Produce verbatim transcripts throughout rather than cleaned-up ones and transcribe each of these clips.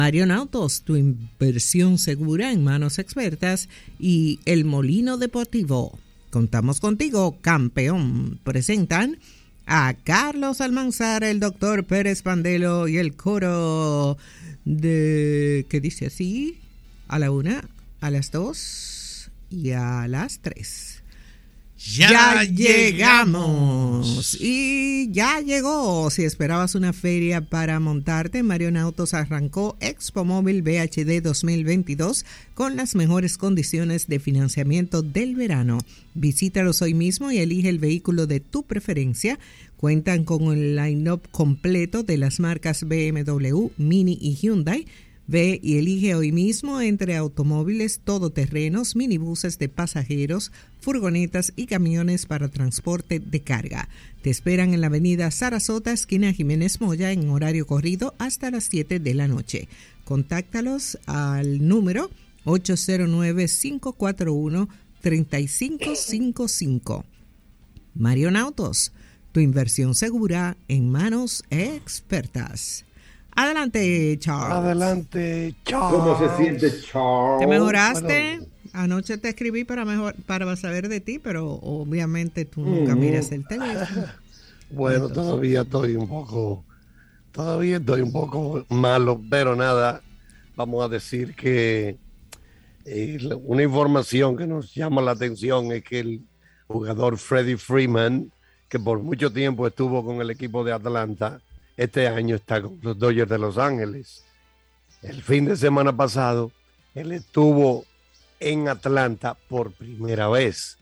Marionautos, tu inversión segura en manos expertas, y El Molino Deportivo. Contamos contigo, campeón. Presentan a Carlos Almanzar, el doctor Pérez Pandelo y el coro de, ¿qué dice así? A la una, a las dos y a las tres. Ya, ya llegamos. Y ya llegó. Si esperabas una feria para montarte, Marionautos arrancó Expo Móvil V H D dos mil veintidós con las mejores condiciones de financiamiento del verano. Visítalos hoy mismo y elige el vehículo de tu preferencia. Cuentan con el line-up completo de las marcas B M W, Mini y Hyundai. Ve y elige hoy mismo entre automóviles todoterrenos, minibuses de pasajeros, furgonetas y camiones para transporte de carga. Te esperan en la avenida Sarasota, esquina Jiménez Moya, en horario corrido hasta las siete de la noche. Contáctalos al número ocho cero nueve, cinco cuatro uno, tres cinco cinco cinco. Marionautos, tu inversión segura en manos expertas. Adelante, Charles. Adelante, Charles. ¿Cómo se siente, Charles? ¿Te mejoraste? Bueno. Anoche te escribí para mejor para saber de ti, pero obviamente tú nunca mm. miras el teléfono. Bueno, Entonces. todavía estoy un poco, todavía estoy un poco malo, pero nada, vamos a decir que eh, una información que nos llama la atención es que el jugador Freddie Freeman, que por mucho tiempo estuvo con el equipo de Atlanta, este año está con los Dodgers de Los Ángeles. El fin de semana pasado, él estuvo en Atlanta por primera vez.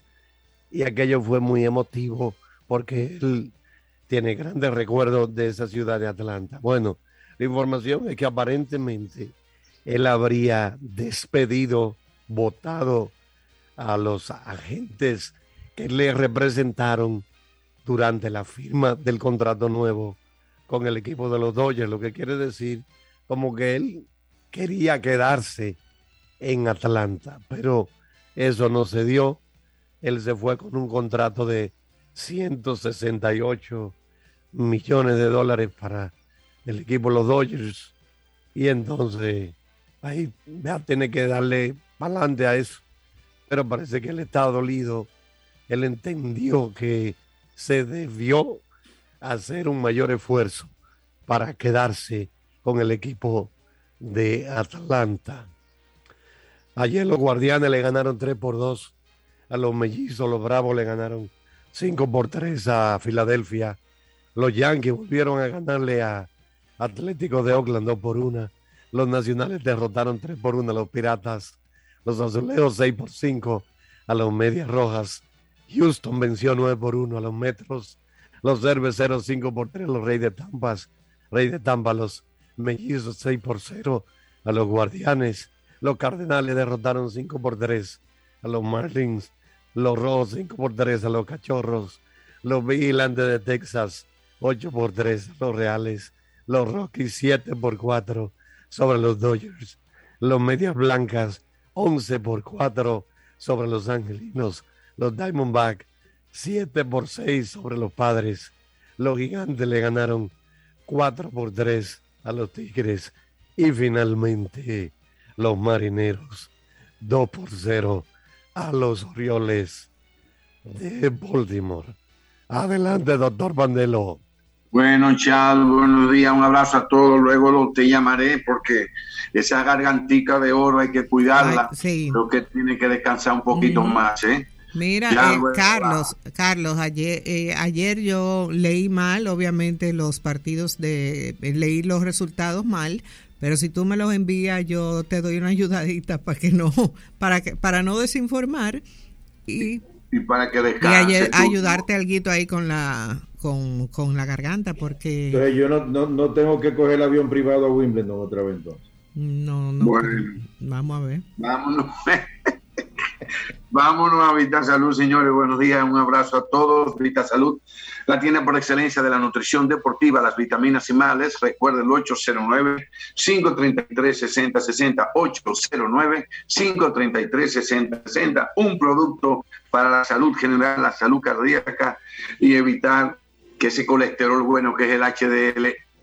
Y aquello fue muy emotivo porque él tiene grandes recuerdos de esa ciudad de Atlanta. Bueno, la información es que aparentemente él habría despedido, votado a los agentes que le representaron durante la firma del contrato nuevo con el equipo de los Dodgers, lo que quiere decir como que él quería quedarse en Atlanta, pero eso no se dio. Él se fue con un contrato de ciento sesenta y ocho millones de dólares para el equipo de los Dodgers, y entonces ahí va a tener que darle para adelante a eso, pero parece que él está dolido. Él entendió que se debió hacer un mayor esfuerzo para quedarse con el equipo de Atlanta. Ayer los Guardianes le ganaron tres por dos a los Mellizos, los Bravos le ganaron cinco por tres a Filadelfia, los Yankees volvieron a ganarle a Atlético de Oakland dos por uno, los Nacionales derrotaron tres por uno a los Piratas, los Azulejos seis por cinco a los Medias Rojas, Houston venció nueve por uno a los Metros, los Cerveceros cinco por tres a los Reyes de Tampa, Rey de Tampa, los Mellizos seis por cero a los Guardianes, los Cardenales derrotaron cinco por tres a los Marlins, los Rojos cinco por tres a los Cachorros, los Vigilantes de Texas ocho por tres a los Reales, los Rockies siete por cuatro sobre los Dodgers, los Medias Blancas once por cuatro sobre los Angelinos, los Diamondbacks siete por seis sobre los Padres, los Gigantes le ganaron cuatro por tres a los Tigres, y finalmente los Marineros dos por cero a los Orioles de Baltimore. Adelante, doctor Pandelo. Bueno, Charles, buenos días, un abrazo a todos. Luego te llamaré porque esa gargantica de oro hay que cuidarla. Ay, sí. Creo que tiene que descansar un poquito mm. más, ¿eh? Mira, ya, eh, bueno, Carlos, va. Carlos, ayer, eh, ayer yo leí mal, obviamente, los partidos de, eh, leí los resultados mal, pero si tú me los envías, yo te doy una ayudadita para que no, para que, para no desinformar y, y para que descanse. Y ayer, ayudarte alguito ahí con la, con, con la garganta, porque. Entonces yo no, no, no tengo que coger el avión privado a Wimbledon otra vez entonces. No, no. Bueno, vamos a ver. Vámonos. Vámonos a Vita Salud, señores. Buenos días, un abrazo a todos. Vita Salud, la tienda por excelencia de la nutrición deportiva, las vitaminas y males. Recuerden el ocho cero nueve, cinco tres tres, seis cero seis cero, ocho cero nueve, cinco tres tres, seis cero seis cero. Un producto para la salud general, la salud cardíaca y evitar que ese colesterol bueno que es el H D L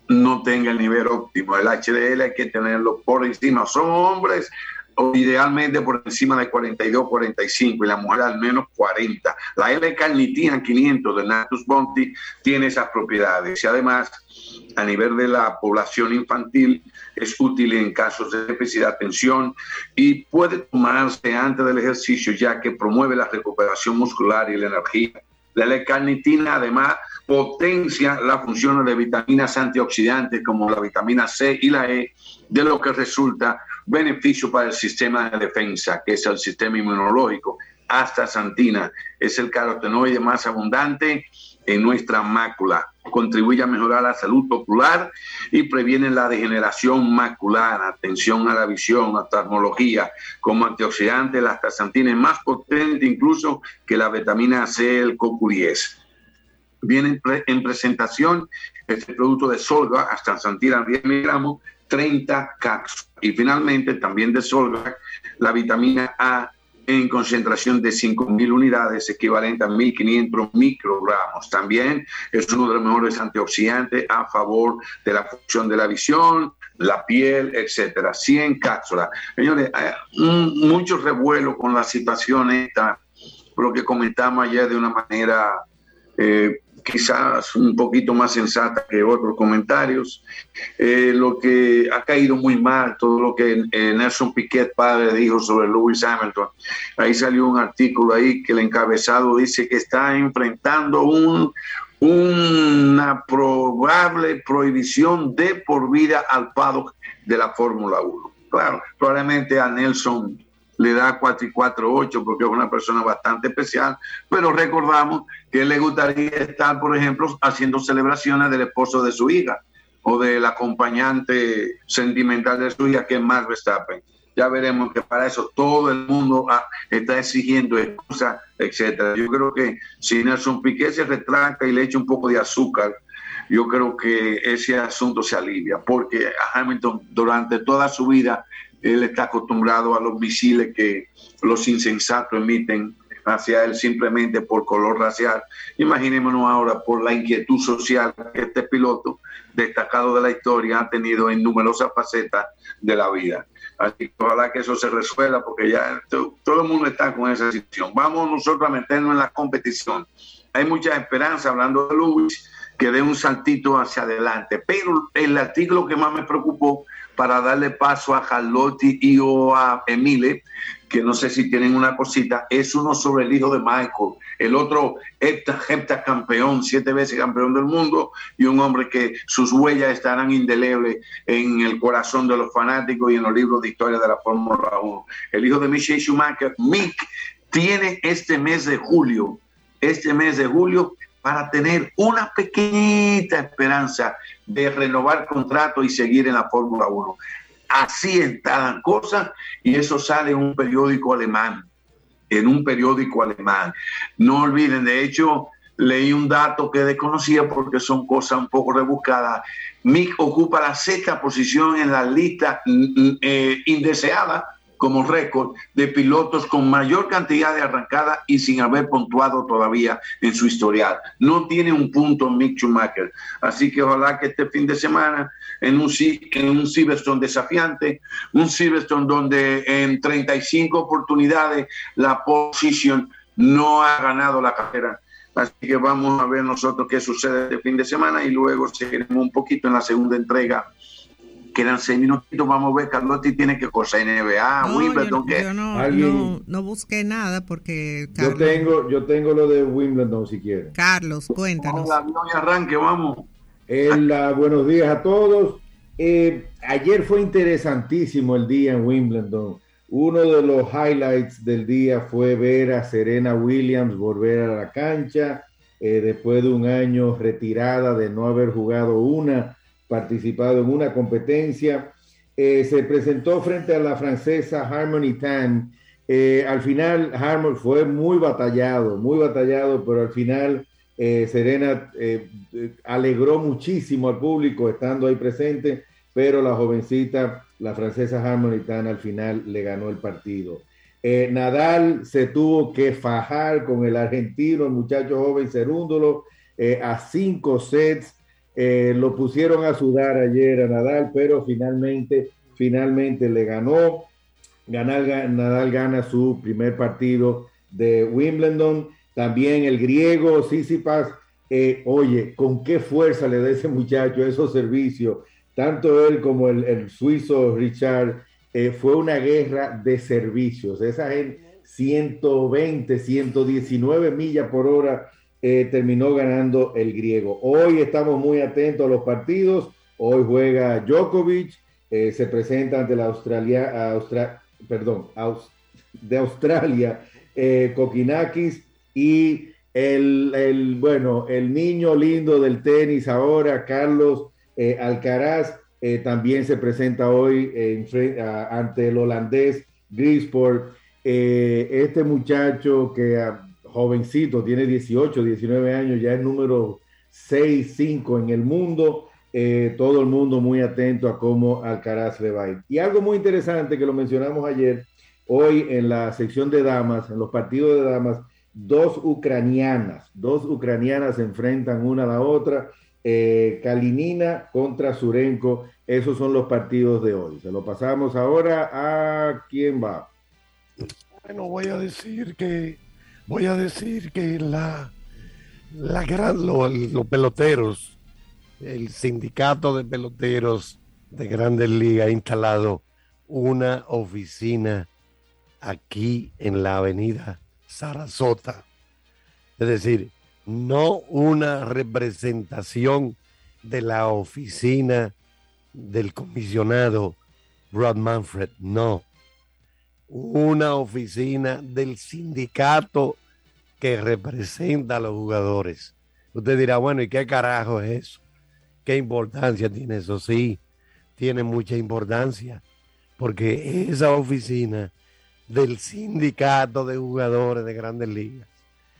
no tenga el nivel óptimo. El H D L hay que tenerlo por encima. Son hombres o idealmente por encima de cuarenta y dos, cuarenta y cinco y la mujer al menos cuarenta. La L-carnitina quinientos de Natus Bounty tiene esas propiedades y además a nivel de la población infantil es útil en casos de déficit de atención y puede tomarse antes del ejercicio ya que promueve la recuperación muscular y la energía. La L-carnitina además potencia las funciones de vitaminas antioxidantes como la vitamina C y la E, de lo que resulta beneficio para el sistema de defensa, que es el sistema inmunológico. Astaxantina es el carotenoide más abundante en nuestra mácula. Contribuye a mejorar la salud ocular y previene la degeneración macular. Atención a la visión, a oftalmología. Como antioxidante, la astaxantina es más potente incluso que la vitamina C, el C O Q diez. Viene en, pre en presentación este producto de Solga, astaxantina diez miligramos, treinta cápsulas. Y finalmente también de Solga, la vitamina A en concentración de cinco mil unidades, equivalente a mil quinientos microgramos. También es uno de los mejores antioxidantes a favor de la función de la visión, la piel, etcétera. cien cápsulas. Señores, hay mucho revuelo con la situación esta, lo que comentamos ayer de una manera eh, quizás un poquito más sensata que otros comentarios. Eh, lo que ha caído muy mal, todo lo que eh, Nelson Piquet padre dijo sobre Lewis Hamilton. Ahí salió un artículo ahí que el encabezado dice que está enfrentando un, una probable prohibición de por vida al paddock de la Fórmula uno. Claro, probablemente a Nelson le da cuatro y cuatro, ocho, porque es una persona bastante especial, pero recordamos que le gustaría estar, por ejemplo, haciendo celebraciones del esposo de su hija o del acompañante sentimental de su hija, que es Max Verstappen. Ya veremos que para eso todo el mundo está exigiendo excusas, etcétera. Yo creo que si Nelson Piquet se retracta y le echa un poco de azúcar, yo creo que ese asunto se alivia, porque a Hamilton durante toda su vida él está acostumbrado a los misiles que los insensatos emiten hacia él simplemente por color racial. Imaginémonos ahora por la inquietud social que este piloto destacado de la historia ha tenido en numerosas facetas de la vida. Así que ojalá que eso se resuelva, porque ya to, todo el mundo está con esa situación. Vamos nosotros a meternos en la competición. Hay mucha esperanza, hablando de Lewis, que dé un saltito hacia adelante. Pero el artículo que más me preocupó, para darle paso a Carlotti y o a Emile, que no sé si tienen una cosita, es uno sobre el hijo de Michael, el otro heptacampeón, siete veces campeón del mundo, y un hombre que sus huellas estarán indelebles en el corazón de los fanáticos y en los libros de historia de la Fórmula uno. El hijo de Michael Schumacher, Mick, tiene este mes de julio, este mes de julio, para tener una pequeñita esperanza de renovar contrato y seguir en la Fórmula uno. Así están las cosas, y eso sale en un periódico alemán, en un periódico alemán. No olviden, de hecho, leí un dato que desconocía porque son cosas un poco rebuscadas. Mick ocupa la sexta posición en la lista eh, indeseada como récord de pilotos con mayor cantidad de arrancadas y sin haber puntuado todavía en su historial. No tiene un punto Mick Schumacher. Así que ojalá que este fin de semana, en un, en un Silverstone desafiante, un Silverstone donde en treinta y cinco oportunidades la position no ha ganado la carrera. Así que vamos a ver nosotros qué sucede este fin de semana y luego seguiremos un poquito en la segunda entrega. Quedan seis minutitos, vamos a ver. Carlotti tiene que cosa N B A, no, Wimbledon. Yo, yo no, no, no busqué nada porque Carlos, yo tengo, yo tengo lo de Wimbledon si quieren. Carlos, cuéntanos. Vamos a arranque, vamos. El, uh, buenos días a todos. Eh, ayer fue interesantísimo el día en Wimbledon. Uno de los highlights del día fue ver a Serena Williams volver a la cancha eh, después de un año retirada de no haber jugado una. Participado en una competencia, eh, se presentó frente a la francesa Harmony Tan. Eh, al final Harmony fue muy batallado, muy batallado, pero al final eh, Serena eh, alegró muchísimo al público estando ahí presente, pero la jovencita, la francesa Harmony Tan, al final le ganó el partido. Eh, Nadal se tuvo que fajar con el argentino, el muchacho joven Cerúndolo, eh, a cinco sets. eh, lo pusieron a sudar ayer a Nadal, pero finalmente, finalmente le ganó. Ganal, Nadal gana su primer partido de Wimbledon. También el griego Tsitsipas, eh, oye, con qué fuerza le da ese muchacho esos servicios, tanto él como el, el suizo Richard, eh, fue una guerra de servicios. Esa en ciento veinte, ciento diecinueve millas por hora eh, terminó ganando el griego. Hoy estamos muy atentos a los partidos. Hoy juega Djokovic, eh, se presenta ante la Australia, Austra, perdón, Aus, de Australia, eh, Kokinakis, y el, el, bueno, el niño lindo del tenis ahora, Carlos eh, Alcaraz, eh, también se presenta hoy en, uh, ante el holandés Grisport. Eh, este muchacho que uh, jovencito, tiene dieciocho, diecinueve años, ya es número seis, cinco en el mundo. Eh, todo el mundo muy atento a cómo Alcaraz le va a ir. Y algo muy interesante que lo mencionamos ayer, hoy en la sección de damas, en los partidos de damas, dos ucranianas, dos ucranianas se enfrentan una a la otra, eh, Kalinina contra Surenko. Esos son los partidos de hoy. Se lo pasamos ahora a quién va. Bueno, voy a decir que voy a decir que la, la gran, lo, los peloteros, el sindicato de peloteros de Grandes Ligas ha instalado una oficina aquí en la avenida Sarasota. Es decir, no una representación de la oficina del comisionado Rob Manfred, no. Una oficina del sindicato que representa a los jugadores. Usted dirá, bueno, ¿y qué carajo es eso? ¿Qué importancia tiene eso? Sí, tiene mucha importancia, porque esa oficina del sindicato de jugadores de Grandes Ligas,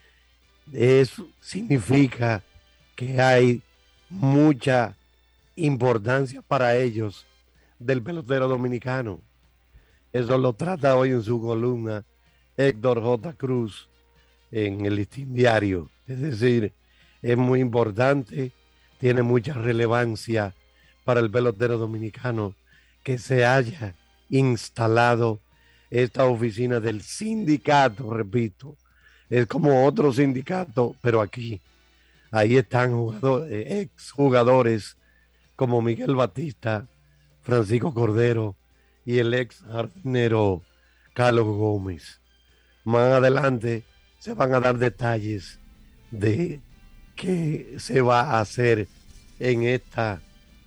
eso significa que hay mucha importancia para ellos del pelotero dominicano. Eso lo trata hoy en su columna Héctor J. Cruz en el Listín Diario. Es decir, es muy importante, tiene mucha relevancia para el pelotero dominicano que se haya instalado esta oficina del sindicato, repito, es como otro sindicato, pero aquí, ahí están jugadores, ex jugadores como Miguel Batista, Francisco Cordero y el ex jardinero Carlos Gómez. Más adelante se van a dar detalles de qué se va a hacer en esta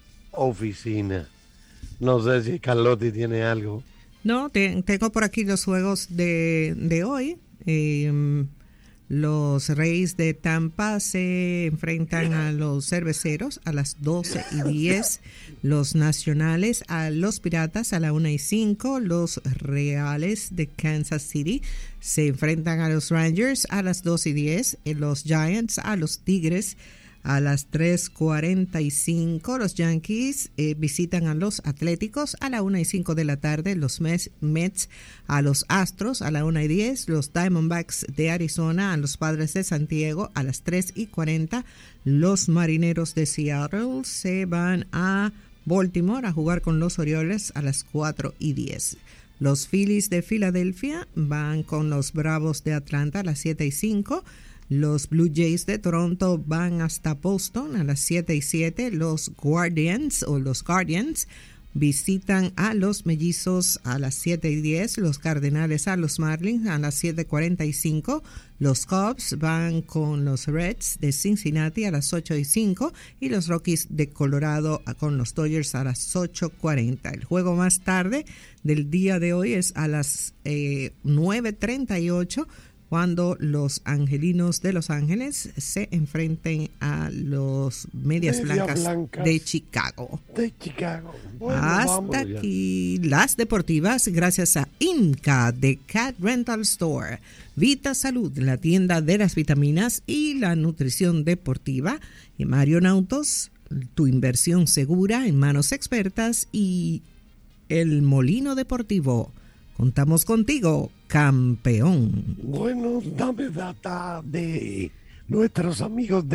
oficina. No sé si Carlotti tiene algo. No, te, tengo por aquí los juegos de, de hoy. Eh, los Reyes de Tampa se enfrentan a los Cerveceros a las doce y diez. Los Nacionales a los Piratas a la una y cinco. Los Reales de Kansas City se enfrentan a los Rangers a las dos y diez. Los Giants a los Tigres a las tres cuarenta y cinco. Los Yankees eh, visitan a los Atléticos a la una y cinco de la tarde. Los Mets, Mets a los Astros a la una y diez. Los Diamondbacks de Arizona a los Padres de San Diego a las tres y cuarenta. Los Marineros de Seattle se van a Baltimore a jugar con los Orioles a las cuatro y diez. Los Phillies de Filadelfia van con los Bravos de Atlanta a las siete y cinco. Los Blue Jays de Toronto van hasta Boston a las siete y siete. Los Guardians o los Guardians visitan a los Mellizos a las siete y diez. Los Cardenales a los Marlins a las siete cuarenta y cinco. Los Cubs van con los Reds de Cincinnati a las ocho y cinco. Y los Rockies de Colorado con los Dodgers a las ocho cuarenta. El juego más tarde del día de hoy es a las eh, nueve treinta y ocho. Cuando los Angelinos de Los Ángeles se enfrenten a los Medias Media Blancas, Blancas de Chicago. De Chicago. Bueno, hasta aquí las deportivas, gracias a Inca de Cat Rental Store, Vita Salud, la tienda de las vitaminas y la nutrición deportiva, y Marion Autos, tu inversión segura en manos expertas, y El Molino Deportivo. Contamos contigo, campeón. Bueno, dame data de nuestros amigos de